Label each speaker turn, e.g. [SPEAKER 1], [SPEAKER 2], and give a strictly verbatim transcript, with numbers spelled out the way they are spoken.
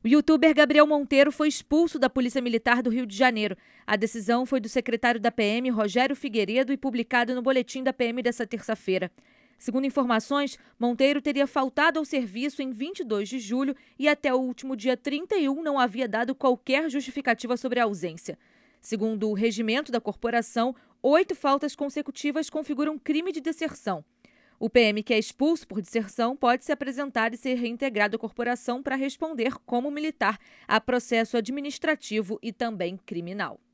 [SPEAKER 1] O youtuber Gabriel Monteiro foi expulso da Polícia Militar do Rio de Janeiro. A decisão foi do secretário da P M, Rogério Figueiredo, e publicado no boletim da P M desta terça-feira. Segundo informações, Monteiro teria faltado ao serviço em vinte e dois de julho e até o último dia trinta e um não havia dado qualquer justificativa sobre a ausência. Segundo o regimento da corporação, oito faltas consecutivas configuram crime de deserção. O P M que é expulso por deserção pode se apresentar e ser reintegrado à corporação para responder como militar a processo administrativo e também criminal.